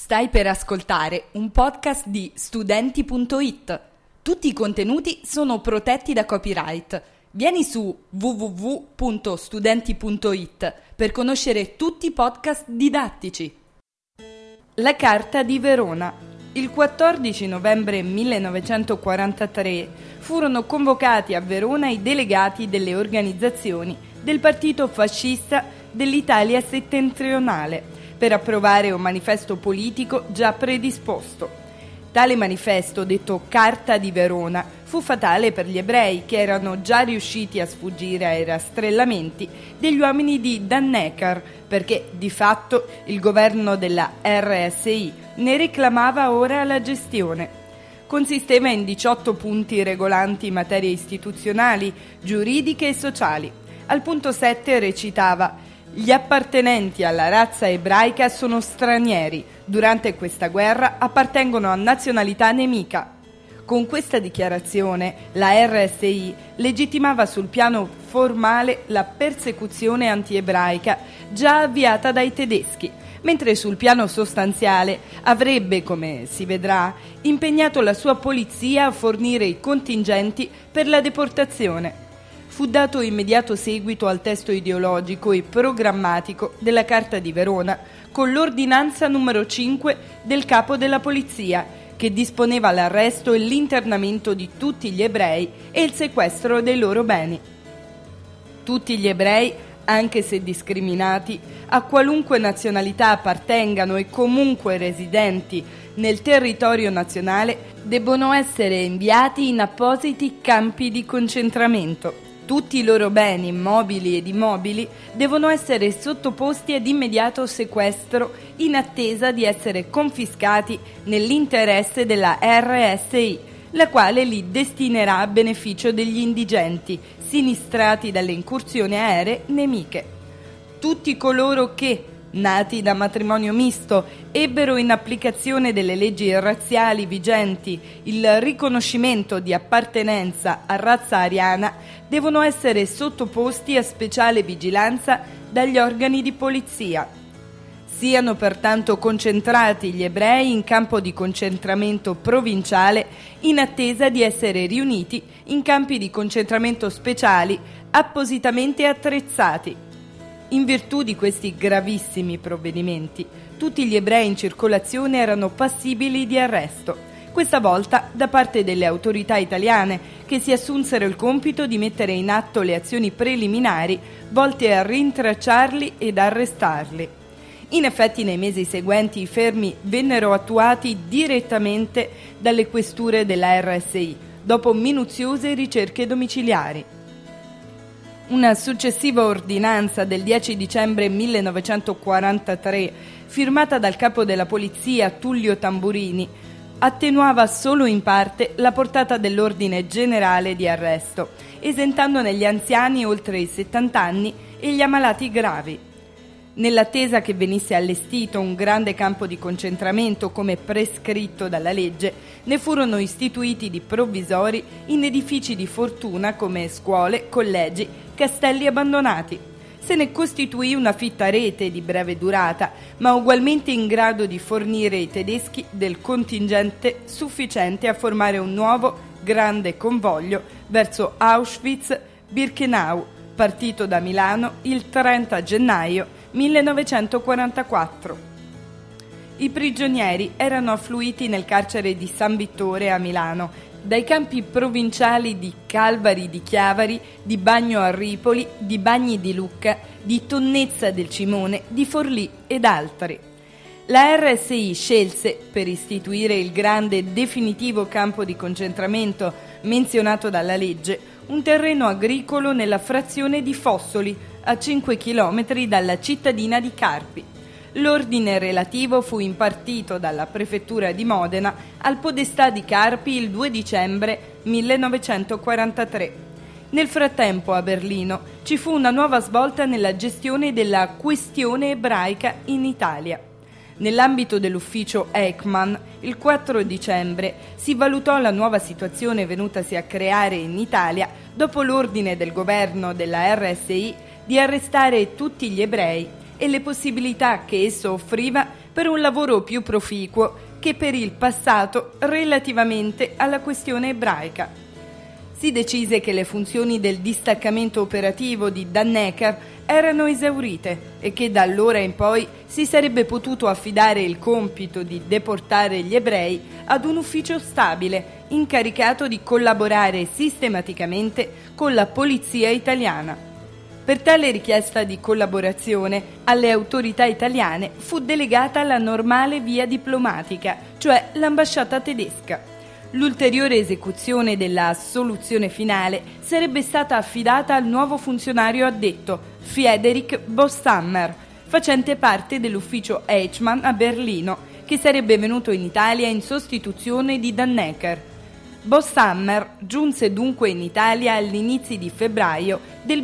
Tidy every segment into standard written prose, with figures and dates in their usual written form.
Stai per ascoltare un podcast di Studenti.it. Tutti i contenuti sono protetti da copyright. Vieni su www.studenti.it per conoscere tutti i podcast didattici. La Carta di Verona. Il 14 novembre 1943 furono convocati a Verona i delegati delle organizzazioni del Partito Fascista dell'Italia Settentrionale per approvare un manifesto politico già predisposto. Tale manifesto, detto Carta di Verona, fu fatale per gli ebrei che erano già riusciti a sfuggire ai rastrellamenti degli uomini di Dannecker, perché di fatto il governo della RSI ne reclamava ora la gestione. Consisteva in 18 punti regolanti materie istituzionali, giuridiche e sociali. Al punto 7 recitava: gli appartenenti alla razza ebraica sono stranieri. Durante questa guerra appartengono a nazionalità nemica. Con questa dichiarazione la RSI legittimava sul piano formale la persecuzione anti-ebraica già avviata dai tedeschi, mentre sul piano sostanziale avrebbe, come si vedrà, impegnato la sua polizia a fornire i contingenti per la deportazione. Fu dato immediato seguito al testo ideologico e programmatico della Carta di Verona con l'ordinanza numero 5 del capo della polizia, che disponeva l'arresto e l'internamento di tutti gli ebrei e il sequestro dei loro beni. Tutti gli ebrei, anche se discriminati, a qualunque nazionalità appartengano e comunque residenti nel territorio nazionale, debbono essere inviati in appositi campi di concentramento. Tutti i loro beni, mobili ed immobili, devono essere sottoposti ad immediato sequestro in attesa di essere confiscati nell'interesse della RSI, la quale li destinerà a beneficio degli indigenti sinistrati dalle incursioni aeree nemiche. Tutti coloro che, nati da matrimonio misto, ebbero in applicazione delle leggi razziali vigenti il riconoscimento di appartenenza a razza ariana, devono essere sottoposti a speciale vigilanza dagli organi di polizia. Siano pertanto concentrati gli ebrei in campo di concentramento provinciale in attesa di essere riuniti in campi di concentramento speciali appositamente attrezzati. In virtù di questi gravissimi provvedimenti, tutti gli ebrei in circolazione erano passibili di arresto, questa volta da parte delle autorità italiane, che si assunsero il compito di mettere in atto le azioni preliminari volte a rintracciarli ed arrestarli. In effetti, nei mesi seguenti i fermi vennero attuati direttamente dalle questure della RSI, dopo minuziose ricerche domiciliari. Una successiva ordinanza del 10 dicembre 1943, firmata dal capo della polizia Tullio Tamburini, attenuava solo in parte la portata dell'ordine generale di arresto, esentandone gli anziani oltre i 70 anni e gli ammalati gravi. Nell'attesa che venisse allestito un grande campo di concentramento come prescritto dalla legge, ne furono istituiti di provvisori in edifici di fortuna come scuole, collegi, castelli abbandonati. Se ne costituì una fitta rete di breve durata, ma ugualmente in grado di fornire ai tedeschi del contingente sufficiente a formare un nuovo grande convoglio verso Auschwitz-Birkenau, partito da Milano il 30 gennaio 1944. I prigionieri erano affluiti nel carcere di San Vittore a Milano, dai campi provinciali di Calvari di Chiavari, di Bagno a Ripoli, di Bagni di Lucca, di Tonnezza del Cimone, di Forlì ed altri. La RSI scelse, per istituire il grande e definitivo campo di concentramento menzionato dalla legge, un terreno agricolo nella frazione di Fossoli, a 5 chilometri dalla cittadina di Carpi. L'ordine relativo fu impartito dalla prefettura di Modena al podestà di Carpi il 2 dicembre 1943. Nel frattempo a Berlino ci fu una nuova svolta nella gestione della questione ebraica in Italia. Nell'ambito dell'ufficio Eichmann, il 4 dicembre si valutò la nuova situazione venutasi a creare in Italia dopo l'ordine del governo della RSI di arrestare tutti gli ebrei e le possibilità che esso offriva per un lavoro più proficuo che per il passato relativamente alla questione ebraica. Si decise che le funzioni del distaccamento operativo di Dannecker erano esaurite e che da allora in poi si sarebbe potuto affidare il compito di deportare gli ebrei ad un ufficio stabile incaricato di collaborare sistematicamente con la polizia italiana. Per tale richiesta di collaborazione alle autorità italiane fu delegata la normale via diplomatica, cioè l'ambasciata tedesca. L'ulteriore esecuzione della soluzione finale sarebbe stata affidata al nuovo funzionario addetto, Friedrich Bosshammer, facente parte dell'ufficio Eichmann a Berlino, che sarebbe venuto in Italia in sostituzione di Dannecker. Bosshammer giunse dunque in Italia agli inizi di febbraio del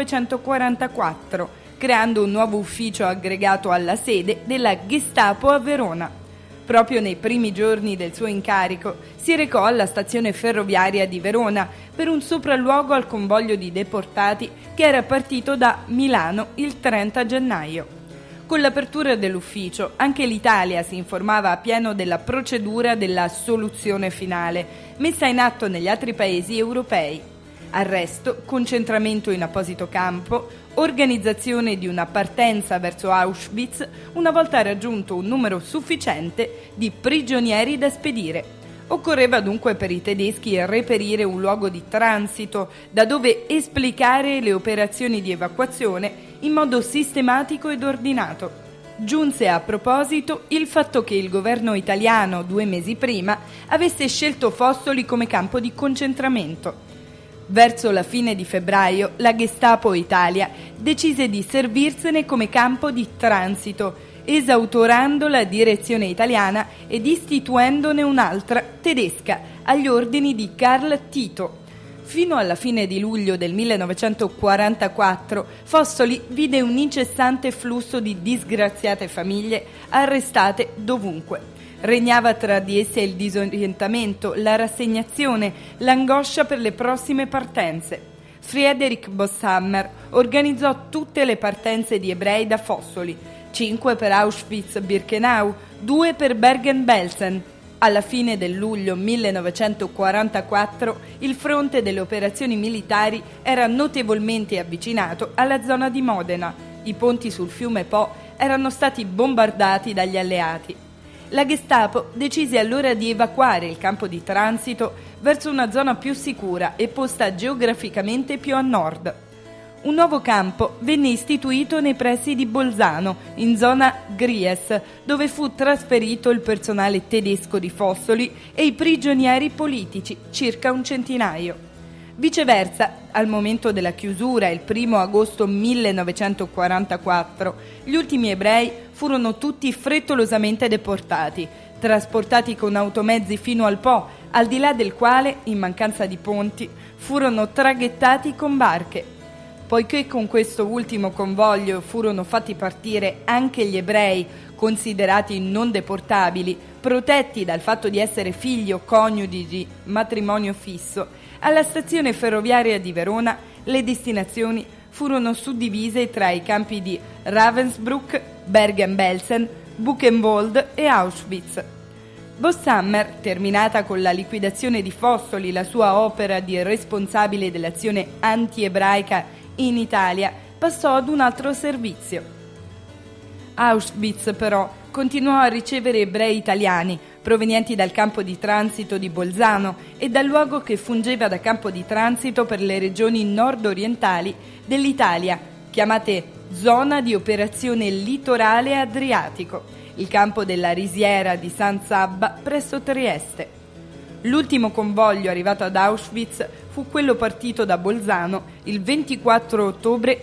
1944, creando un nuovo ufficio aggregato alla sede della Gestapo a Verona. Proprio nei primi giorni del suo incarico si recò alla stazione ferroviaria di Verona per un sopralluogo al convoglio di deportati che era partito da Milano il 30 gennaio. Con l'apertura dell'ufficio anche l'Italia si informava a pieno della procedura della soluzione finale, messa in atto negli altri paesi europei. Arresto, concentramento in apposito campo, organizzazione di una partenza verso Auschwitz una volta raggiunto un numero sufficiente di prigionieri da spedire. Occorreva dunque per i tedeschi reperire un luogo di transito da dove esplicare le operazioni di evacuazione in modo sistematico ed ordinato. Giunse a proposito il fatto che il governo italiano 2 mesi prima avesse scelto Fossoli come campo di concentramento. Verso la fine di febbraio, la Gestapo Italia decise di servirsene come campo di transito, esautorando la direzione italiana ed istituendone un'altra, tedesca, agli ordini di Karl Tito. Fino alla fine di luglio del 1944, Fossoli vide un incessante flusso di disgraziate famiglie arrestate dovunque. Regnava tra di esse il disorientamento, la rassegnazione, l'angoscia per le prossime partenze. Friedrich Bosshammer organizzò tutte le partenze di ebrei da Fossoli, 5 per Auschwitz-Birkenau, 2 per Bergen-Belsen. Alla fine del luglio 1944 il fronte delle operazioni militari era notevolmente avvicinato alla zona di Modena. I ponti sul fiume Po erano stati bombardati dagli alleati. La Gestapo decise allora di evacuare il campo di transito verso una zona più sicura e posta geograficamente più a nord. Un nuovo campo venne istituito nei pressi di Bolzano, in zona Gries, dove fu trasferito il personale tedesco di Fossoli e i prigionieri politici, circa un centinaio. Viceversa, al momento della chiusura, il 1 agosto 1944, gli ultimi ebrei furono tutti frettolosamente deportati, trasportati con automezzi fino al Po, al di là del quale, in mancanza di ponti, furono traghettati con barche. Poiché con questo ultimo convoglio furono fatti partire anche gli ebrei considerati non deportabili, protetti dal fatto di essere figli o coniugi di matrimonio fisso, alla stazione ferroviaria di Verona le destinazioni furono suddivise tra i campi di Ravensbrück, Bergen-Belsen, Buchenwald e Auschwitz. Bosshammer, terminata con la liquidazione di Fossoli la sua opera di responsabile dell'azione anti-ebraica in Italia, passò ad un altro servizio. Auschwitz, però, continuò a ricevere ebrei italiani provenienti dal campo di transito di Bolzano e dal luogo che fungeva da campo di transito per le regioni nord-orientali dell'Italia, chiamate Zona di Operazione Litorale Adriatico, il campo della risiera di San Sabba presso Trieste. L'ultimo convoglio arrivato ad Auschwitz fu quello partito da Bolzano il 24 ottobre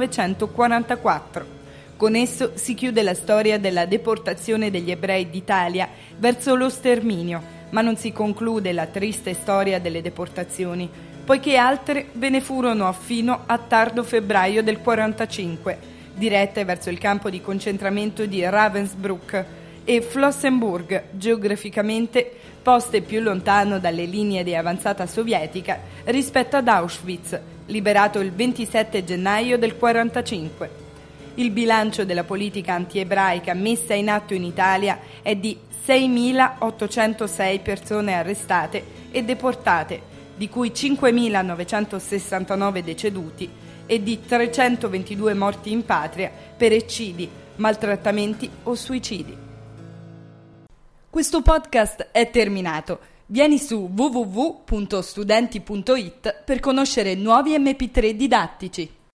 1944. Con esso si chiude la storia della deportazione degli ebrei d'Italia verso lo sterminio, ma non si conclude la triste storia delle deportazioni, poiché altre ve ne furono fino a tardo febbraio del 1945, dirette verso il campo di concentramento di Ravensbrück e Flossenburg, geograficamente poste più lontano dalle linee di avanzata sovietica rispetto ad Auschwitz, liberato il 27 gennaio del 1945. Il bilancio della politica antiebraica messa in atto in Italia è di 6.806 persone arrestate e deportate, di cui 5.969 deceduti e di 322 morti in patria per eccidi, maltrattamenti o suicidi. Questo podcast è terminato. Vieni su www.studenti.it per conoscere nuovi MP3 didattici.